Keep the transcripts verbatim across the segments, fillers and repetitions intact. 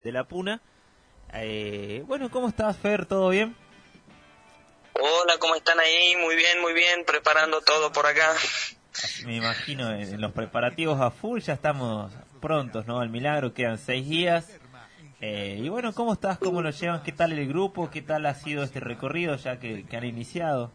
de la Puna. Eh, bueno, ¿cómo estás, Fer? ¿Todo bien? Hola, ¿cómo están ahí? Muy bien, muy bien, preparando todo por acá. Me imagino en, en los preparativos a full, ya estamos prontos, ¿no? Al milagro, quedan seis días. Eh, y bueno, ¿cómo estás? ¿Cómo lo llevan? ¿Qué tal el grupo? ¿Qué tal ha sido este recorrido ya que, que han iniciado?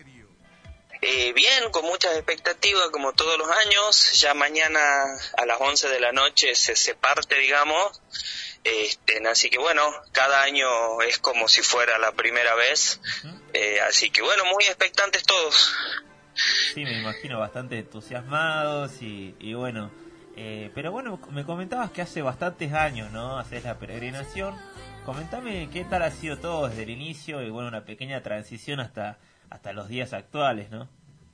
Eh, bien, con muchas expectativas, como todos los años. Ya mañana a las once de la noche se, se parte, digamos. Este, así que bueno, cada año es como si fuera la primera vez. Eh, así que bueno, muy expectantes todos. Sí, me imagino bastante entusiasmados y, y bueno, eh, pero bueno, me comentabas que hace bastantes años, ¿no? Haces la peregrinación. Comentame qué tal ha sido todo desde el inicio y bueno, una pequeña transición hasta hasta los días actuales, ¿no?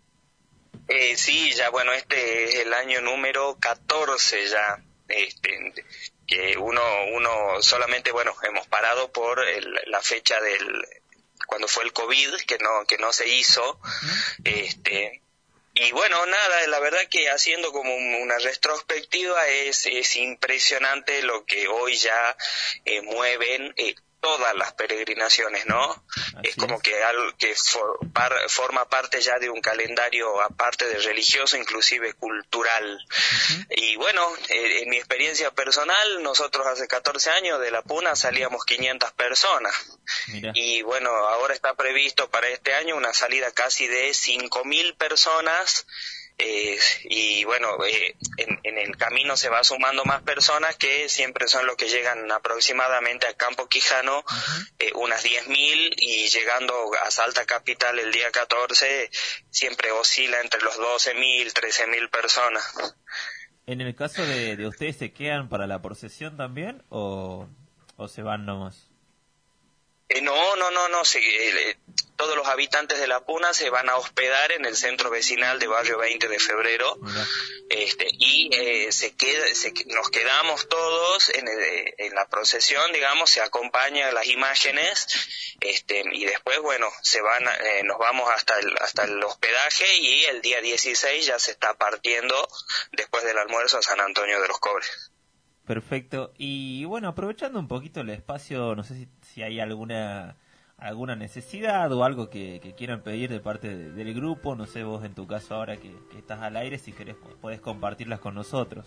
Eh, sí, ya bueno, este es el año número catorce ya, este, que uno, uno solamente, bueno, hemos parado por el, la fecha del, cuando fue el COVID, que no, que no se hizo, este, y bueno, nada, la verdad que haciendo como una retrospectiva es, es impresionante lo que hoy ya eh, mueven eh, todas las peregrinaciones, ¿no? Así Es como es. que algo que for, par, forma parte ya de un calendario aparte de religioso, inclusive cultural. Uh-huh. Y bueno, eh, en mi experiencia personal, nosotros hace catorce años de La Puna salíamos quinientas personas. Mira. Y bueno, ahora está previsto para este año una salida casi de cinco mil personas. Eh, y bueno, eh, en, en el camino se va sumando más personas que siempre son los que llegan aproximadamente a Campo Quijano, Uh-huh. eh, unas diez mil, y llegando a Salta Capital el día catorce siempre oscila entre los doce mil, trece mil personas. En el caso de, de ustedes, ¿se quedan para la procesión también o, o se van nomás? Eh, no, no, no, no, se, eh, todos los habitantes de La Puna se van a hospedar en el centro vecinal de Barrio veinte de Febrero. Mira. Este, y eh, se queda, se, nos quedamos todos en, el, en la procesión, digamos, se acompañan las imágenes, este, y después, bueno, se van, eh, nos vamos hasta el, hasta el hospedaje, y el día dieciséis ya se está partiendo después del almuerzo a San Antonio de los Cobres. Perfecto. Y bueno, aprovechando un poquito el espacio, no sé si, si hay alguna alguna necesidad o algo que, que quieran pedir de parte de, del grupo. No sé, vos en tu caso ahora que, que estás al aire, si querés podés compartirlas con nosotros.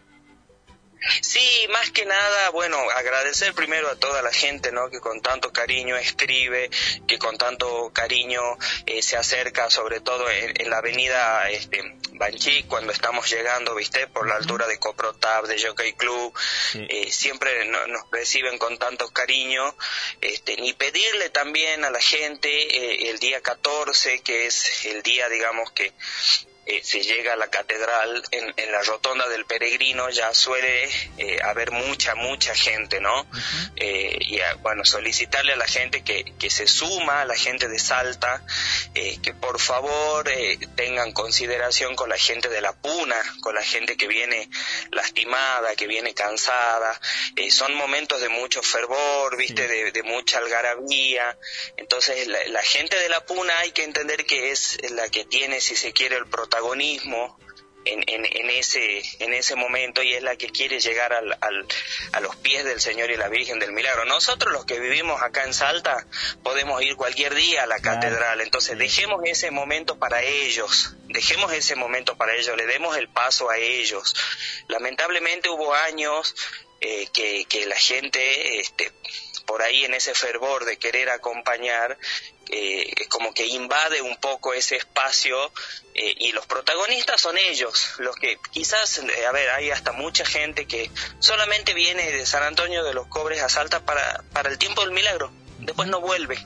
Sí, más que nada, bueno, agradecer primero a toda la gente, ¿no?, que con tanto cariño escribe, que con tanto cariño eh, se acerca, sobre todo en, en la avenida este, Banchí, cuando estamos llegando, viste, por la altura de Coprotap, de Jockey Club, Sí. eh, siempre no, nos reciben con tanto cariño, este, y pedirle también a la gente eh, el día catorce, que es el día, digamos, que Eh, se llega a la catedral, en, en la rotonda del peregrino ya suele eh, haber mucha, mucha gente, ¿no? Uh-huh. Eh, y a, bueno, solicitarle a la gente que, que se suma, a la gente de Salta, eh, que por favor eh, tengan consideración con la gente de La Puna, con la gente que viene lastimada, que viene cansada. Eh, son momentos de mucho fervor, ¿viste? Sí. De, de mucha algarabía. Entonces la, la gente de La Puna hay que entender que es la que tiene, si se quiere, el protagonismo protagonismo en, en, en ese en ese momento, y es la que quiere llegar al, al, a los pies del Señor y la Virgen del Milagro. Nosotros los que vivimos acá en Salta podemos ir cualquier día a la Claro. catedral, entonces Sí. dejemos ese momento para ellos, dejemos ese momento para ellos, le demos el paso a ellos. Lamentablemente hubo años eh, que, que la gente este, por ahí en ese fervor de querer acompañar, eh, como que invade un poco ese espacio, eh, y los protagonistas son ellos, los que quizás, eh, a ver, hay hasta mucha gente que solamente viene de San Antonio de los Cobres a Salta para, para el tiempo del milagro, después no vuelve.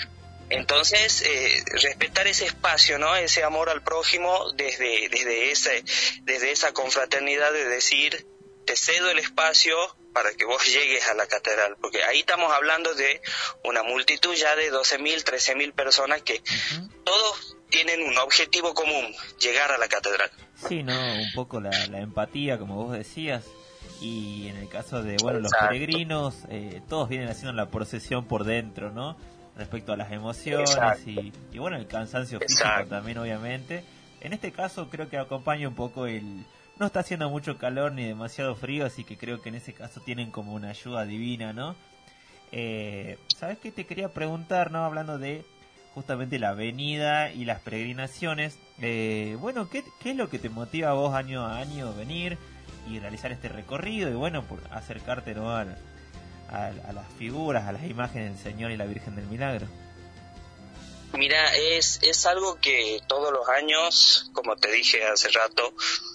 Entonces, eh, respetar ese espacio, ¿no? Ese amor al prójimo desde, desde, ese, desde esa confraternidad de decir, te cedo el espacio para que vos llegues a la catedral, porque ahí estamos hablando de una multitud ya de doce mil, trece mil personas que Uh-huh. todos tienen un objetivo común, llegar a la catedral. Sí, ¿no? Un poco la, la empatía, como vos decías. Y en el caso de, bueno, los Exacto. peregrinos, eh, todos vienen haciendo la procesión por dentro, ¿no? Respecto a las emociones Exacto. y, y, bueno, el cansancio físico Exacto. también, obviamente. En este caso creo que acompaña un poco el no está haciendo mucho calor ni demasiado frío, así que creo que en ese caso tienen como una ayuda divina, ¿no? Eh, ¿Sabes qué te quería preguntar, no? Hablando de justamente la venida y las peregrinaciones, eh, bueno, ¿qué, ¿qué es lo que te motiva a vos año a año venir y realizar este recorrido y bueno, por acercarte, ¿no? al, a, a las figuras, a las imágenes del Señor y la Virgen del Milagro? Mira, es, es algo que todos los años, como te dije hace rato,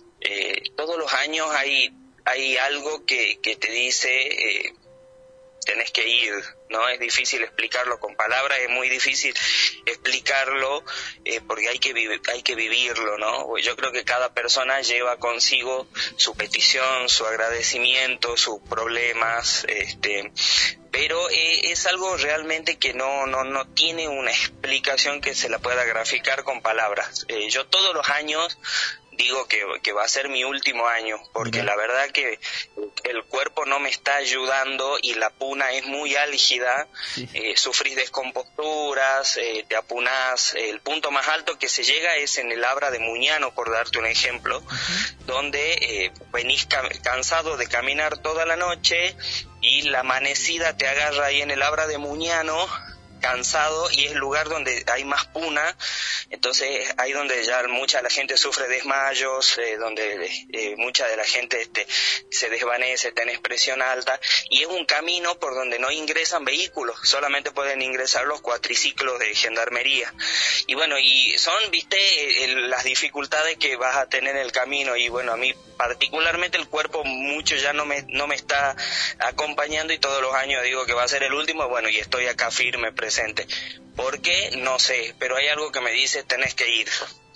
eh, todos los años hay, hay algo que, que te dice, eh, tenés que ir, ¿no? Es difícil explicarlo con palabras, es muy difícil explicarlo eh, porque hay que, vi- hay que vivirlo, ¿no? Yo creo que cada persona lleva consigo su petición, su agradecimiento, sus problemas, este... pero eh, es algo realmente que no, no, no tiene una explicación que se la pueda graficar con palabras. Eh, yo todos los años digo que, que va a ser mi último año, porque Mira. la verdad que el cuerpo no me está ayudando y la puna es muy álgida, sí. eh, sufrís descomposturas, eh, te apunás, el punto más alto que se llega es en el Abra de Muñano, por darte un ejemplo, uh-huh. donde eh, venís ca- cansado de caminar toda la noche y la amanecida te agarra ahí en el Abra de Muñano, cansado, y es el lugar donde hay más puna, entonces ahí donde ya mucha de la gente sufre desmayos, eh, donde eh, mucha de la gente este, se desvanece, tenés presión alta, y es un camino por donde no ingresan vehículos, solamente pueden ingresar los cuatriciclos de gendarmería, y bueno, y son, viste, el, las dificultades que vas a tener en el camino, y bueno, a mí particularmente el cuerpo mucho ya no me, no me está acompañando, y todos los años digo que va a ser el último, bueno, y estoy acá firme, presente. ¿Por qué? No sé, pero hay algo que me dice, tenés que ir.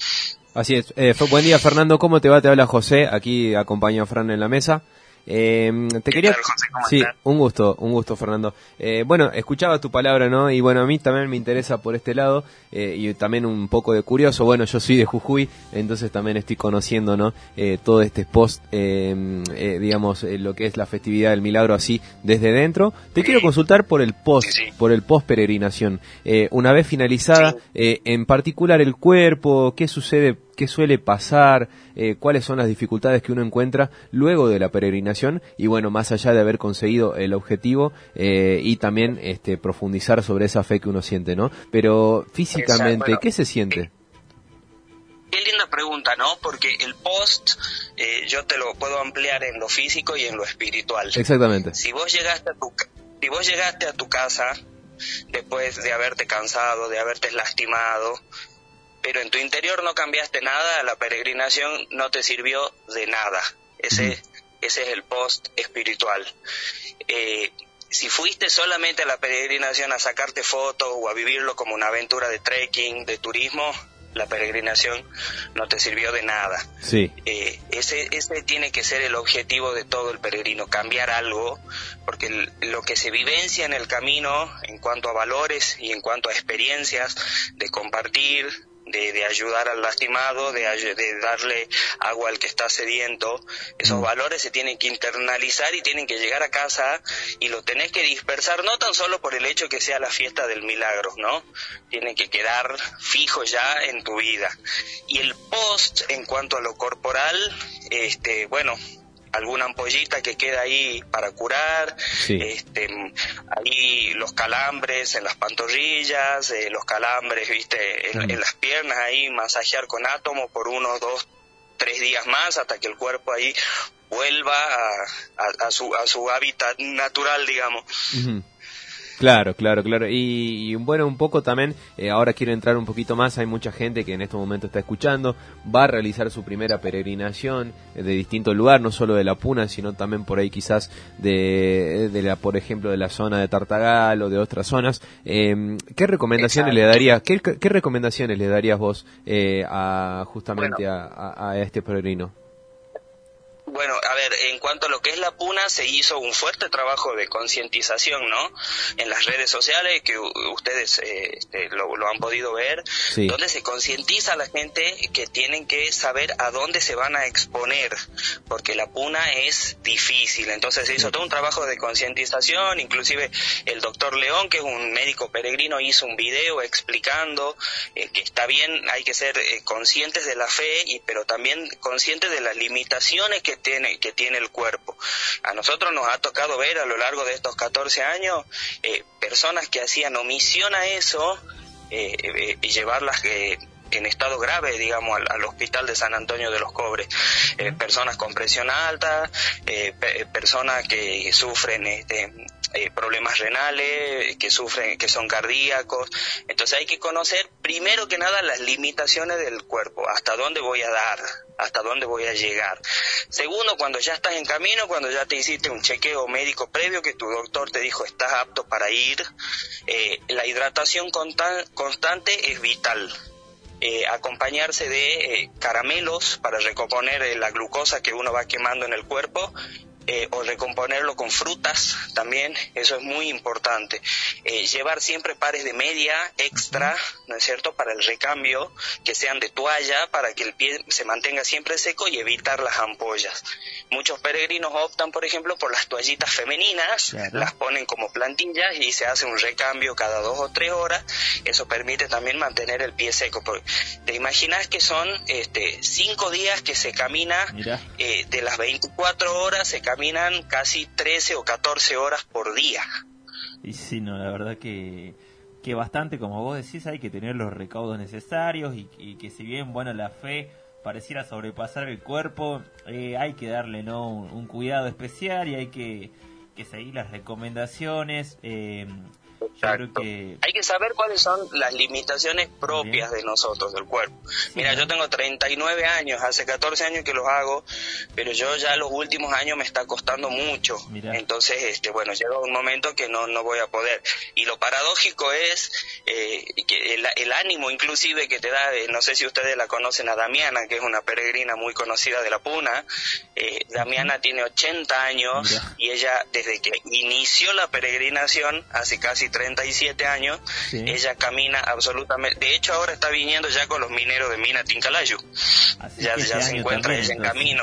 Así es. Eh, buen día, Fernando, ¿cómo te va? Te habla José, aquí acompaña a Fran en la mesa. Eh, te quería... tal, José? ¿Cómo sí, estás? un gusto, un gusto, Fernando. Eh, bueno, escuchaba tu palabra, ¿no? Y bueno, a mí también me interesa por este lado, eh, y también un poco de curioso. Bueno, yo soy de Jujuy, entonces también estoy conociendo, ¿no? Eh, todo este post, eh, eh, digamos, eh, lo que es la festividad del Milagro así desde dentro. Te quiero consultar por el post, Sí, sí. por el post peregrinación. Eh, una vez finalizada, Sí. eh, en particular el cuerpo, ¿qué sucede? ¿Qué suele pasar? Eh, ¿Cuáles son las dificultades que uno encuentra luego de la peregrinación? Y bueno, más allá de haber conseguido el objetivo eh, y también este, profundizar sobre esa fe que uno siente, ¿no? Pero físicamente, Exacto, bueno, ¿qué se siente? Qué linda pregunta, ¿no? Porque el post eh, yo te lo puedo ampliar en lo físico y en lo espiritual. Exactamente. Si vos llegaste a tu, si vos llegaste a tu casa después de haberte cansado, de haberte lastimado, pero en tu interior no cambiaste nada, la peregrinación no te sirvió de nada. Ese, uh-huh. ese es el post espiritual. Eh, si fuiste solamente a la peregrinación a sacarte fotos o a vivirlo como una aventura de trekking, de turismo, la peregrinación no te sirvió de nada. Sí. Eh, ese, ese tiene que ser el objetivo de todo el peregrino, cambiar algo, porque el, lo que se vivencia en el camino en cuanto a valores y en cuanto a experiencias de compartir, De, de ayudar al lastimado, de, de darle agua al que está sediento, esos valores se tienen que internalizar y tienen que llegar a casa y lo tenés que dispersar, no tan solo por el hecho que sea la fiesta del milagro, ¿no? Tienen que quedar fijos ya en tu vida. Y el post, en cuanto a lo corporal, este, bueno, alguna ampollita que queda ahí para curar, sí. este, ahí los calambres en las pantorrillas, eh, los calambres, viste, en, mm. en las piernas, ahí masajear con átomo por uno, dos, tres días más hasta que el cuerpo ahí vuelva a, a, a su a su hábitat natural, digamos. Uh-huh. Claro, claro, claro. Y, y bueno, un poco también, eh, ahora quiero entrar un poquito más, hay mucha gente que en este momento está escuchando, va a realizar su primera peregrinación de distinto lugar, no solo de la Puna, sino también por ahí quizás de, de la, por ejemplo, de la zona de Tartagal o de otras zonas. Eh, ¿Qué recomendaciones Exacto. le darías, qué, qué recomendaciones le darías vos eh, a justamente bueno. a, a, a este peregrino? Bueno, a ver, en cuanto a lo que es la puna, se hizo un fuerte trabajo de concientización, ¿no? En las redes sociales, que ustedes eh, este, lo, lo han podido ver, sí. Donde se concientiza a la gente que tienen que saber a dónde se van a exponer, porque la puna es difícil. Entonces se hizo todo un trabajo de concientización, inclusive el doctor León, que es un médico peregrino, hizo un video explicando eh, que está bien, hay que ser eh, conscientes de la fe, y pero también conscientes de las limitaciones que tiene que tiene el cuerpo. A nosotros nos ha tocado ver a lo largo de estos catorce años eh, personas que hacían omisión a eso eh, eh, y llevarlas eh, en estado grave, digamos, al, al hospital de San Antonio de los Cobres. Eh, personas con presión alta, eh, pe- personas que sufren este Eh, problemas renales, que sufren, que son cardíacos. Entonces hay que conocer primero que nada las limitaciones del cuerpo, hasta dónde voy a dar, hasta dónde voy a llegar. Segundo, cuando ya estás en camino, cuando ya te hiciste un chequeo médico previo, que tu doctor te dijo estás apto para ir, eh, la hidratación constan- constante es vital. Eh, acompañarse de eh, caramelos para recomponer eh, la glucosa que uno va quemando en el cuerpo, Eh, o recomponerlo con frutas también, eso es muy importante. Eh, llevar siempre pares de media extra, ¿no es cierto?, para el recambio, que sean de toalla, para que el pie se mantenga siempre seco y evitar las ampollas. Muchos peregrinos optan, por ejemplo, por las toallitas femeninas, claro. Las ponen como plantillas y se hace un recambio cada dos o tres horas. Eso permite también mantener el pie seco. Te imaginas que son este, cinco días que se camina, eh, de las veinticuatro horas se camina caminan casi trece o catorce horas por día. Y sí, no, la verdad que, que bastante, como vos decís, hay que tener los recaudos necesarios y, y que si bien, bueno, la fe pareciera sobrepasar el cuerpo, eh, hay que darle, ¿no?, un, un cuidado especial y hay que, que seguir las recomendaciones. Eh, Yo creo que... Hay que saber cuáles son las limitaciones propias Bien. de nosotros, del cuerpo. Sí, Mira, ¿no? Yo tengo treinta y nueve años, hace catorce años que los hago, pero yo ya los últimos años me está costando mucho. Mirá. Entonces, este, bueno, llega un momento que no, no voy a poder. Y lo paradójico es eh, que el, el ánimo inclusive que te da, eh, no sé si ustedes la conocen a Damiana, que es una peregrina muy conocida de la Puna. Eh, Damiana uh-huh. tiene ochenta años Mirá. Y ella, desde que inició la peregrinación, hace casi treinta y siete años, sí. Ella camina absolutamente, de hecho ahora está viniendo ya con los mineros de Mina Tincalayu, Así ya, ya este se encuentra también, ella en camino.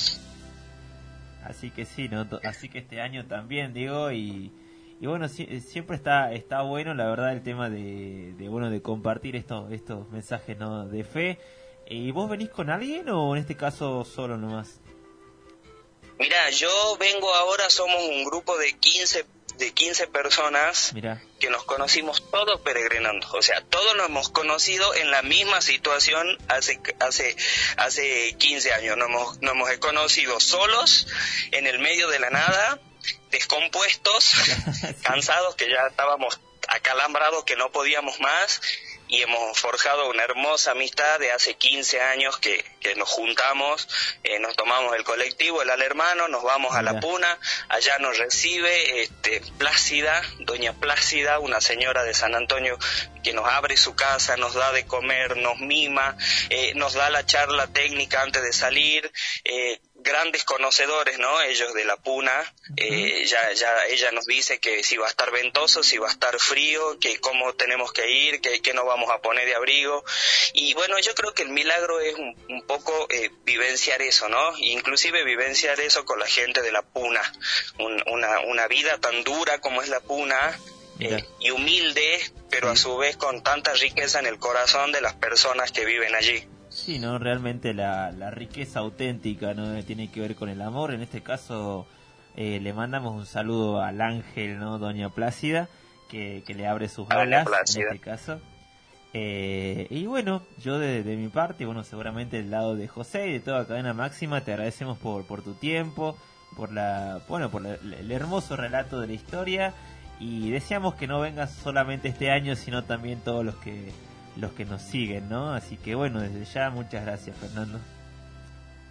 Así que sí, ¿no? Así que este año también, digo, y, y bueno, si, siempre está está bueno, la verdad, el tema de, de bueno de compartir estos estos mensajes, ¿no?, de fe. ¿Y vos venís con alguien o en este caso solo nomás? Mira, yo vengo ahora, somos un grupo de quince de quince personas Mirá. que nos conocimos todos peregrinando, o sea, todos nos hemos conocido en la misma situación hace hace hace quince años, nos hemos, nos hemos conocido solos, en el medio de la nada, descompuestos, sí. cansados, que ya estábamos acalambrados, que no podíamos más, y hemos forjado una hermosa amistad de hace quince años que, que nos juntamos, eh, nos tomamos el colectivo, el Alermano, nos vamos a La Puna, allá nos recibe este, Plácida, doña Plácida, una señora de San Antonio que nos abre su casa, nos da de comer, nos mima, eh, nos da la charla técnica antes de salir, eh, grandes conocedores, ¿no?, ellos de La Puna, eh, ya, ya ella nos dice que si va a estar ventoso, si va a estar frío, que cómo tenemos que ir, que, que no vamos a poner de abrigo, y bueno, yo creo que el milagro es un, un poco eh, vivenciar eso, ¿no?, inclusive vivenciar eso con la gente de La Puna, un, una, una vida tan dura como es La Puna, eh, y humilde, pero sí. a su vez con tanta riqueza en el corazón de las personas que viven allí. Sí, no, realmente la, la riqueza auténtica, ¿no?, tiene que ver con el amor. En este caso eh, le mandamos un saludo al ángel, ¿no?, doña Plácida, que, que le abre sus alas en este caso. Eh, y bueno, yo de, de mi parte, bueno, seguramente del lado de José y de toda Cadena Máxima, te agradecemos por, por tu tiempo, por la, bueno, por la, el hermoso relato de la historia, y deseamos que no vengas solamente este año, sino también todos los que los que nos siguen, ¿no? Así que bueno, desde ya muchas gracias, Fernando.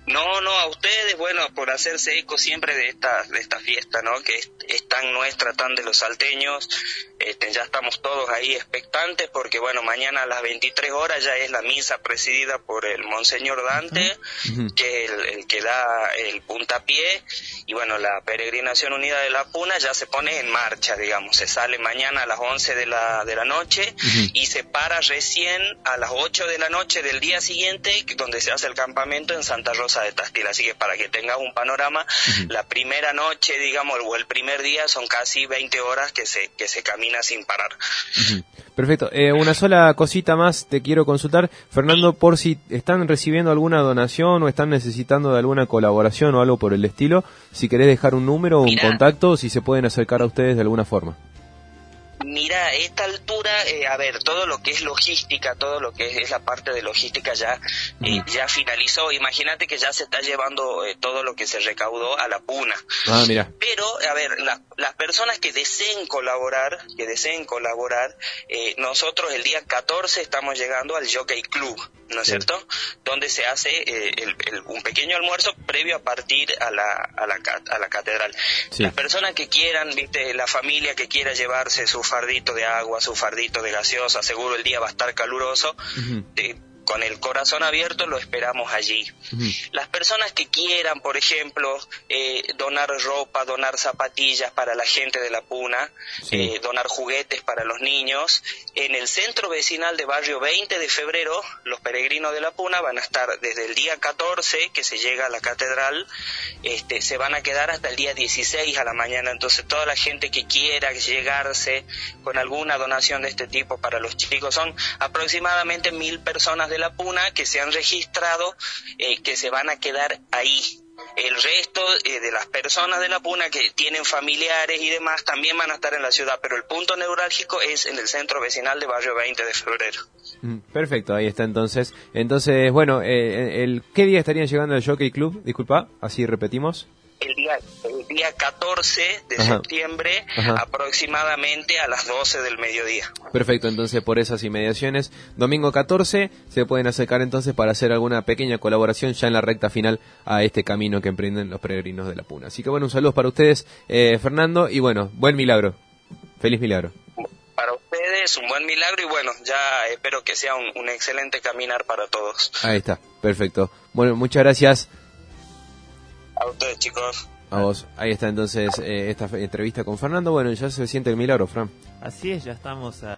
No, no, a ustedes, bueno, por hacerse eco siempre de esta, de esta fiesta, ¿no? Que es, es tan nuestra, tan de los salteños. Este, ya estamos todos ahí expectantes porque, bueno, mañana a las veintitrés horas ya es la misa presidida por el Monseñor Dante, uh-huh. que es el, el que da el puntapié. Y, bueno, la Peregrinación Unida de la Puna ya se pone en marcha, digamos. Se sale mañana a las once de la, de la noche uh-huh. y se para recién a las ocho de la noche del día siguiente, donde se hace el campamento en Santa Rosa de Tastil. Así que para que tengas un panorama, uh-huh. la primera noche, digamos, o el primer día son casi veinte horas que se que se camina sin parar. Uh-huh. Perfecto. Eh, una sola cosita más te quiero consultar, Fernando, por si están recibiendo alguna donación o están necesitando de alguna colaboración o algo por el estilo, si querés dejar un número o un contacto, si se pueden acercar a ustedes de alguna forma. Mira, a esta altura, eh, a ver, todo lo que es logística, todo lo que es, es la parte de logística ya eh, ya finalizó. Imagínate que ya se está llevando eh, todo lo que se recaudó a la Puna. Ah, mira. Pero, a ver, la, las personas que deseen colaborar, que deseen colaborar, eh, nosotros el día catorce estamos llegando al Jockey Club, ¿no es sí. cierto? Donde se hace eh, el, el, un pequeño almuerzo previo a partir a la, a la, a la catedral. Sí. Las personas que quieran, viste, la familia que quiera llevarse su fardito de agua, su fardito de gaseosa, seguro el día va a estar caluroso, uh-huh. de, con el corazón abierto lo esperamos allí. Uh-huh. Las personas que quieran, por ejemplo, eh, donar ropa, donar zapatillas para la gente de la Puna, sí. eh, donar juguetes para los niños, en el centro vecinal de Barrio veinte de febrero, los peregrinos de la Puna van a estar desde el día catorce, que se llega a la catedral, este, se van a quedar hasta el día dieciséis a la mañana. Entonces toda la gente que quiera llegarse con alguna donación de este tipo para los chicos, son aproximadamente mil personas de la Puna que se han registrado, eh, que se van a quedar ahí. El resto eh, de las personas de la Puna que tienen familiares y demás también van a estar en la ciudad, pero el punto neurálgico es en el centro vecinal de Barrio veinte de febrero. Perfecto, ahí está entonces. Entonces, bueno, eh, el, ¿qué día estarían llegando al Jockey Club? Disculpa, así repetimos. El día, el día catorce de Ajá. septiembre, Ajá. aproximadamente a las doce del mediodía. Perfecto, entonces por esas inmediaciones, domingo catorce, se pueden acercar entonces para hacer alguna pequeña colaboración ya en la recta final a este camino que emprenden los peregrinos de la Puna. Así que bueno, un saludo para ustedes, eh, Fernando, y bueno, buen milagro, feliz milagro. Para ustedes, un buen milagro y bueno, ya espero que sea un, un excelente caminar para todos. Ahí está, perfecto. Bueno, muchas gracias. A ustedes, chicos. A vos. Ahí está entonces eh, esta entrevista con Fernando. Bueno, ya se siente el milagro, Fran. Así es, ya estamos a...